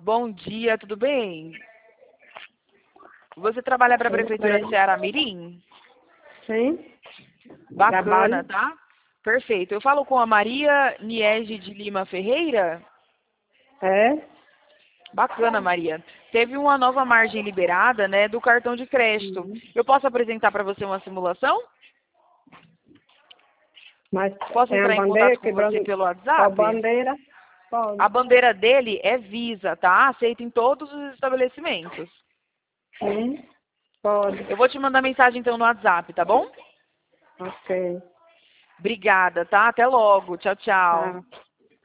Bom dia, tudo bem? Você trabalha para a Prefeitura de Ceará-Mirim? Sim. Bacana, Trabalho. tá? Perfeito. Eu falo com a Maria Niege de Lima Ferreira? É? Bacana, Maria. Teve uma nova margem liberada, né, do cartão de crédito. Uhum. Eu posso apresentar para você uma simulação? Mas Posso tem a entrar em bandeira, contato com você pelo a WhatsApp? bandeira? Pode. A bandeira dele é Visa, tá? Aceita em todos os estabelecimentos. Sim. Pode. Eu vou te mandar mensagem então no WhatsApp, tá bom? Ok. Obrigada, tá? Até logo. Tchau, tchau. Tá.